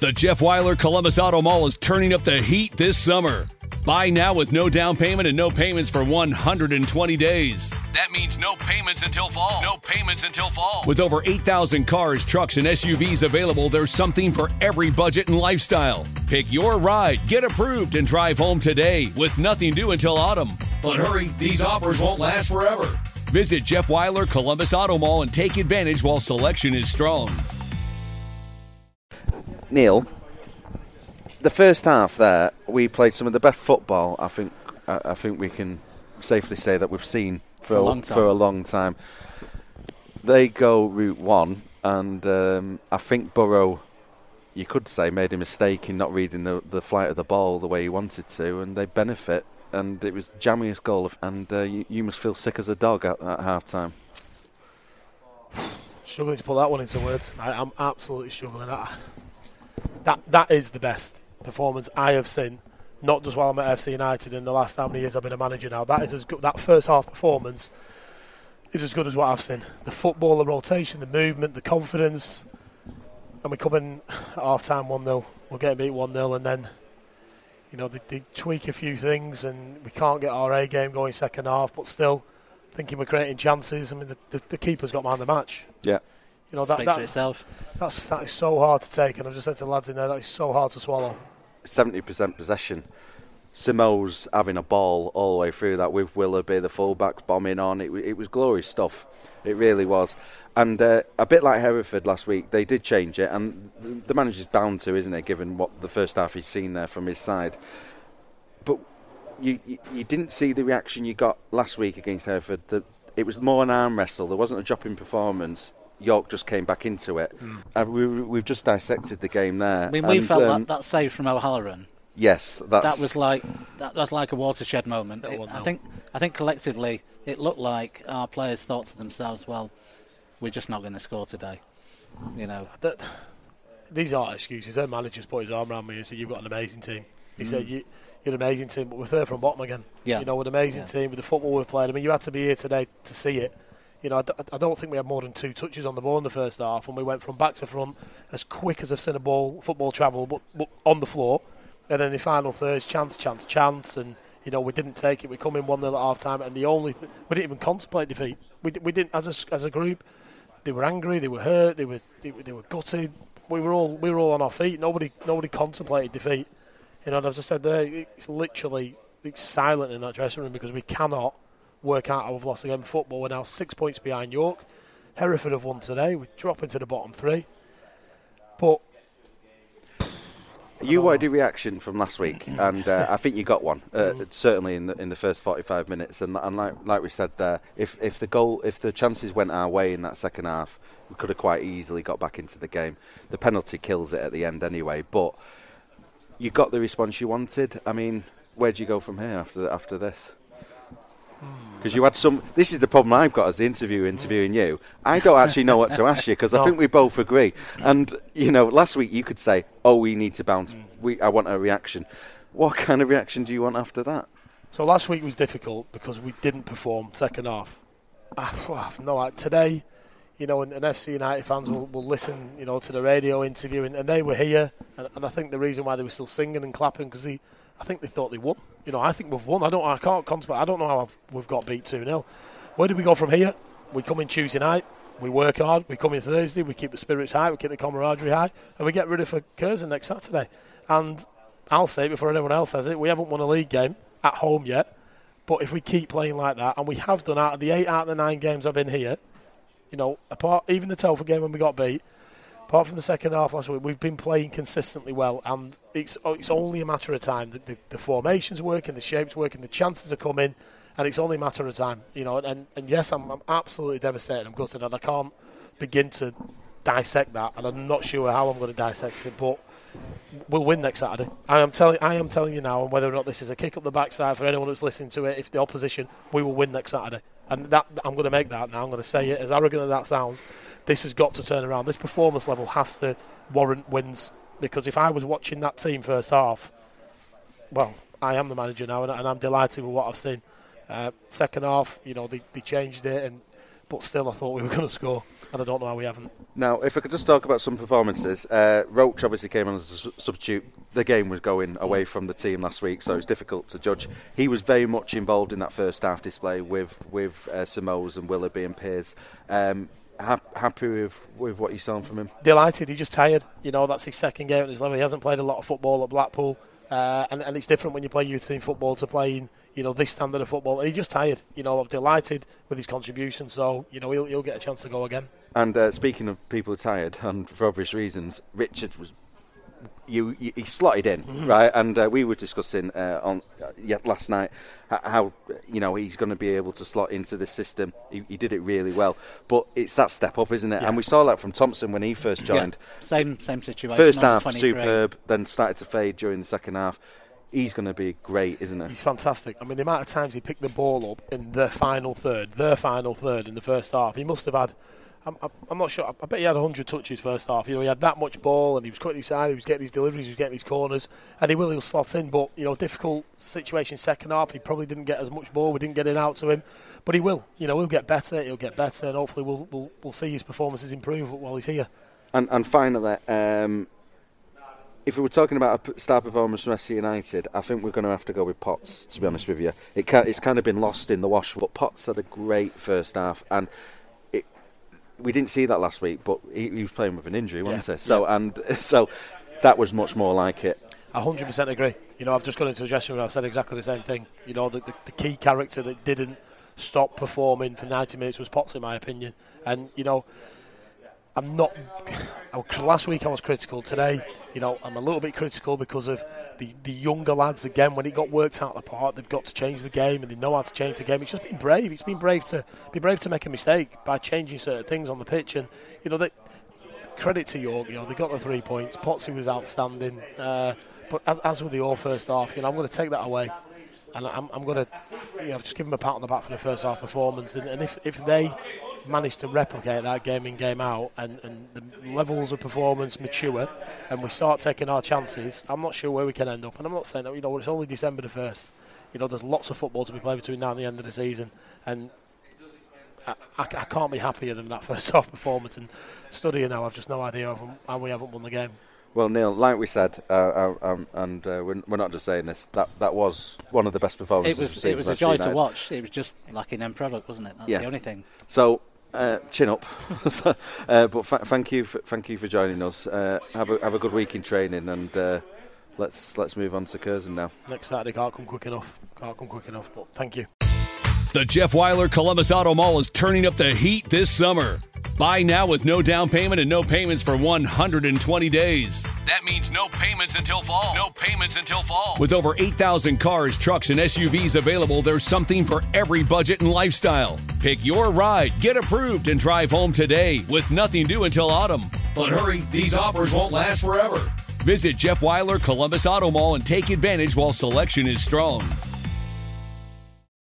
The Jeff Weiler Columbus Auto Mall is turning up the heat this summer. Buy now with no down payment and no payments for 120 days. That means no payments until fall. No payments until fall. With over 8,000 cars, trucks, and SUVs available, there's something for every budget and lifestyle. Pick your ride, get approved, and drive home today with nothing due until autumn. But hurry, these offers won't last forever. Visit Jeff Weiler Columbus Auto Mall and take advantage while selection is strong. Neil, the first half there, we played some of the best football I think we can safely say that we've seen for a long time. They go route one, and I think Burrow, you could say, made a mistake in not reading the flight of the ball the way he wanted to, and they benefit. And it was the jammiest goal, and you must feel sick as a dog at half-time. Struggling to put that one into words. I'm absolutely struggling. That is the best performance I have seen, not just while I'm at FC United in the last how many years I've been a manager now. That is as good. That first half performance is as good as what I've seen. The football, the rotation, the movement, the confidence. And we come in at half-time 1-0. We're getting beat 1-0, and then they tweak a few things, and we can't get our A game going second half, but still thinking we're creating chances. I mean, the keeper's got man of the match. Yeah. Speaks for itself. That is so hard to take, and I've just said to the lads in there, that is so hard to swallow. 70% possession. Simo's having a ball all the way through that with Willoughby, the fullbacks bombing on. It was glorious stuff. It really was. And a bit like Hereford last week, they did change it, and the manager's bound to, isn't he, given what the first half he's seen there from his side. But you didn't see the reaction you got last week against Hereford. It was more an arm wrestle. There wasn't a drop in performance. York just came back into it. We've just dissected the game there. I mean, we felt that save from O'Halloran. Yes, that was like a watershed moment. I think collectively it looked like our players thought to themselves, "Well, we're just not going to score today." These aren't excuses. Their manager's put his arm around me and said, "You've got an amazing team." He said, "You're an amazing team, but we're third from bottom again." Yeah. We're an amazing team with the football we've played. I mean, you had to be here today to see it. I don't think we had more than 2 touches on the ball in the first half, and we went from back to front as quick as I've seen football travel, but on the floor. And then the final thirds, chance, and we didn't take it. We come in 1-0 at half time, and the only we didn't even contemplate defeat. We didn't as a group. They were angry, they were hurt, they were gutted. We were all on our feet. Nobody contemplated defeat. And as I said there, it's silent in that dressing room because we cannot work out how we've lost a game of football. We're now 6 points behind York. Hereford have won today. We drop into the bottom 3. But you wanted a reaction from last week, and I think you got one. Certainly in the first 45 minutes, and like we said there, if the chances went our way in that second half, we could have quite easily got back into the game. The penalty kills it at the end anyway, but you got the response you wanted. I mean, where do you go from here after this? Because you had some. This is the problem I've got as the interviewer interviewing you. I don't actually know what to ask you because I think we both agree. And last week you could say, "Oh, we need to bounce. I want a reaction." What kind of reaction do you want after that? So last week was difficult because we didn't perform second half. Today, and FC United fans will listen, to the radio interview, and they were here, and I think the reason why they were still singing and clapping because I think they thought they won. I think we've won. I can't contemplate. I don't know how we've got beat 2-0. Where do we go from here? We come in Tuesday night. We work hard. We come in Thursday. We keep the spirits high. We keep the camaraderie high. And we get ready for Curzon next Saturday. And I'll say it before anyone else says it, we haven't won a league game at home yet. But if we keep playing like that, and we have done out of the 8 out of the 9 games I've been here, apart even the Telford game when we got beat, apart from the second half last week, we've been playing consistently well, and it's only a matter of time. The formation's working, the shape's working, the chances are coming, and it's only a matter of time. And yes, I'm absolutely devastated. I'm gutted, and I can't begin to dissect that, and I'm not sure how I'm going to dissect it, but we'll win next Saturday. I am telling you now, and whether or not this is a kick up the backside for anyone who's listening to it, if the opposition, we will win next Saturday. And that I'm going to make that now. I'm going to say it, as arrogant as that sounds. This has got to turn around. This performance level has to warrant wins, because if I was watching that team first half, well, I am the manager now, and I'm delighted with what I've seen. Second half, they changed it, but still I thought we were going to score, and I don't know how we haven't. Now, if I could just talk about some performances, Roach obviously came on as a substitute. The game was going away from the team last week, so it's difficult to judge. He was very much involved in that first half display with Simoes and Willoughby and Pearce. Happy with what you saw from him? Delighted. He's just tired. That's his second game at this level. He hasn't played a lot of football at Blackpool, and it's different when you play youth team football to playing this standard of football. And he's just tired. I'm delighted with his contribution, so he'll get a chance to go again. And speaking of people who are tired, and for obvious reasons, Richard was. He slotted in, right? And we were discussing last night how he's going to be able to slot into this system. He did it really well, but it's that step up, isn't it? Yeah. And we saw that from Thompson when he first joined. Yeah. Same situation. First half superb, then started to fade during the second half. He's going to be great, isn't he? He's fantastic. I mean, the amount of times he picked the ball up in the final third in the first half, he must have had. I'm not sure. I bet he had 100 touches first half. He had that much ball, and he was cutting his side, he was getting his deliveries, he was getting his corners, and he'll slot in. But difficult situation second half. He probably didn't get as much ball. We didn't get it out to him, but he will. He'll get better. He'll get better, and hopefully we'll see his performances improve while he's here. And finally, if we were talking about a star performance from SC United, I think we're going to have to go with Potts. To be honest with you, it's kind of been lost in the wash. But Potts had a great first half, and we didn't see that last week, but he was playing with an injury, wasn't he? So that was much more like it. I 100% agree. I've just gone into the dressing room and I've said exactly the same thing. The key character that didn't stop performing for 90 minutes was Potts, in my opinion. And, I'm not. Last week I was critical. Today, I'm a little bit critical because of the younger lads. Again, when it got worked out of the park, they've got to change the game, and they know how to change the game. It's just been brave. It's been brave to make a mistake by changing certain things on the pitch. And credit to York. They got the 3 points. Potsy was outstanding. But as with the all first half, I'm going to take that away, and I'm going to just give them a pat on the back for the first half performance. And if they manage to replicate that game in, game out, and the levels of performance mature, and we start taking our chances, I'm not sure where we can end up. And I'm not saying that it's only December the 1st. There's lots of football to be played between now and the end of the season, and I can't be happier than that first half performance. And studying now, I've just no idea how we haven't won the game. Well, Neil, like we said, and we're not just saying this, that was one of the best performances. It was a joy to watch. It was just lacking end product, wasn't it? That's the only thing. So, chin up. But thank you for joining us. Have a good week in training, and let's move on to Curzon now. Next Saturday can't come quick enough. But thank you. The Jeff Weiler Columbus Auto Mall is turning up the heat this summer. Buy now with no down payment and no payments for 120 days. That means no payments until fall. No payments until fall. With over 8,000 cars, trucks, and SUVs available, there's something for every budget and lifestyle. Pick your ride, get approved, and drive home today with nothing due until autumn. But hurry, these offers won't last forever. Visit Jeff Weiler Columbus Auto Mall and take advantage while selection is strong.